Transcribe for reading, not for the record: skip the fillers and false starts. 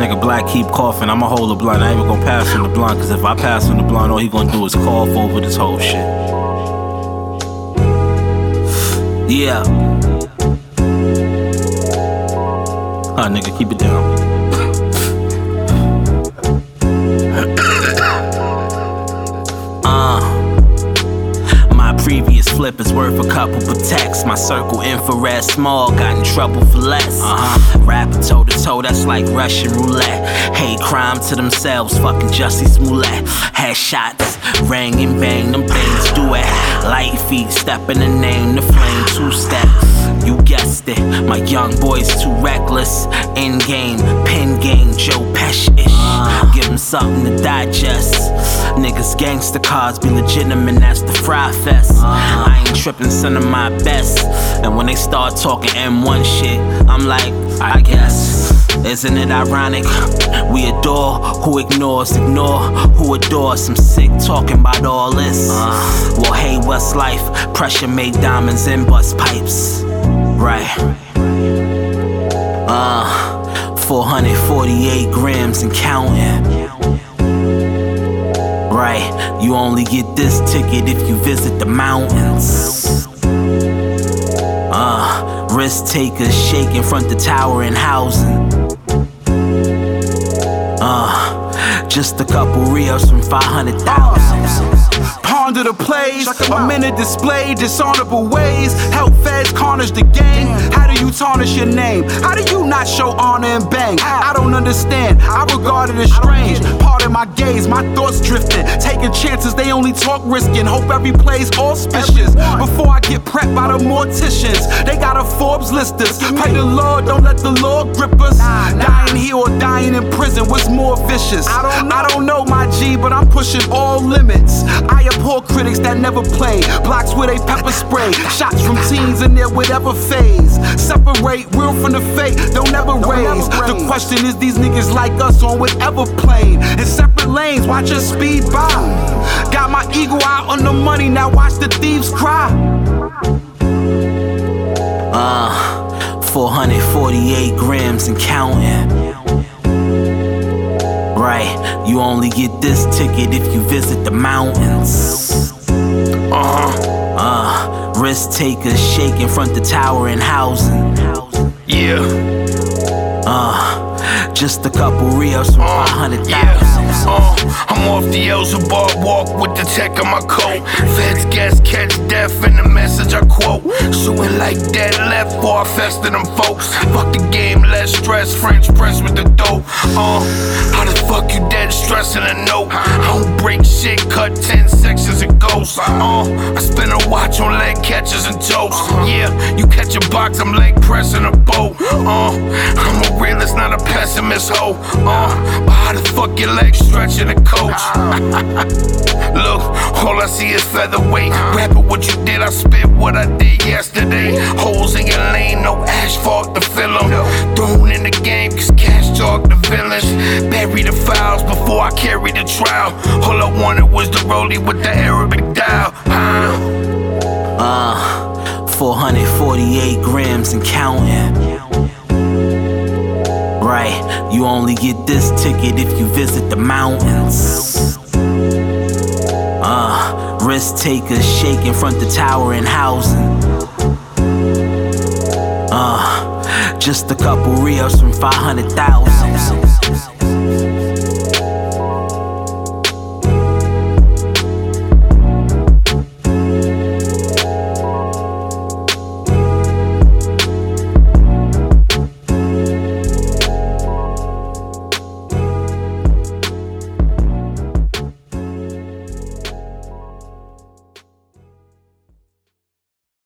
nigga Black keep coughing, I'ma hold the blunt. I ain't even gonna pass him the blunt, cause if I pass him the blunt, all he gonna do is cough over this whole shit. Yeah. Nigga, keep it down. Previous flip is worth a couple protects. My circle infrared small, got in trouble for less. Rapping toe to toe, that's like Russian roulette. Hate crime to themselves, fucking Jussie Smollett. Headshots, rang and bang, them things do it. Light feet, step in the name, the flame, 2-step. You guessed it, my young boy's too reckless. In game, pin game, Joe Pesci-ish. Give him something to digest. Niggas gangster cars be legitimate, that's the fry fest. I ain't trippin', sending my best. And when they start talking M1 shit, I'm like, I guess. Isn't it ironic? We adore who ignore who adores. I'm sick talking about all this. Well, hey, what's life? Pressure made diamonds and bust pipes. Right. 448 grams and counting. Right, you only get this ticket if you visit the mountains. Risk takers shaking front the tower and housing. Just a couple reels from 500,000. Ponder the plays, a minute display, dishonorable ways. Help feds carnage the game. How do you tarnish your name? How do you not show honor and bang? I don't understand, I regard it as strange. Pardon my gaze, my thoughts drifting. Taking chances, they only talk risking. Hope every play's auspicious. Before I get prepped by the morticians, they got a Forbes list us. Pray the Lord, don't let the Lord grip us. Dying here or dying in prison, what's more vicious? I don't know my G, but I'm pushing all limits. I abhor critics that never play. Blocks where they pepper spray. Shots from teens in their whatever phase. Separate real from the fake, don't ever raise. The question is, these niggas like us on whatever plane. In separate lanes, watch us speed by. Got my ego out on the money, now watch the thieves cry. 448 grams and counting. Right, you only get this ticket if you visit the mountains. Risk takers shaking front the tower and housing. Yeah. Just a couple reels from 500,000. I'm off the Elzebub walk with the tech on my coat. Feds guess catch death in the message I quote. Shooting like dead left for I fester them folks. Fuck the game, less stress, French press with the dope. How the fuck you dead stressing a note? I don't break shit, cut 10 sections and ghosts. I spin a watch on leg catchers and toast. Yeah, you catch a box, I'm leg pressing a boat. I'm a realist, not a pessimist, ho. But how the fuck your legs stretching a coach? Look, all I see is featherweight. Rapping what you did, I spit what I did yesterday. Holes in your lane, no asphalt to fill them. Thrown in the game, cause cash talk the villains. Bury the files before I carry the trial. All I wanted was the rollie with the Arabic dial. 448 grams and counting. Right, you only get this ticket if you visit the mountains. Risk takers shaking front the tower and housing. Just a couple reels from 500,000.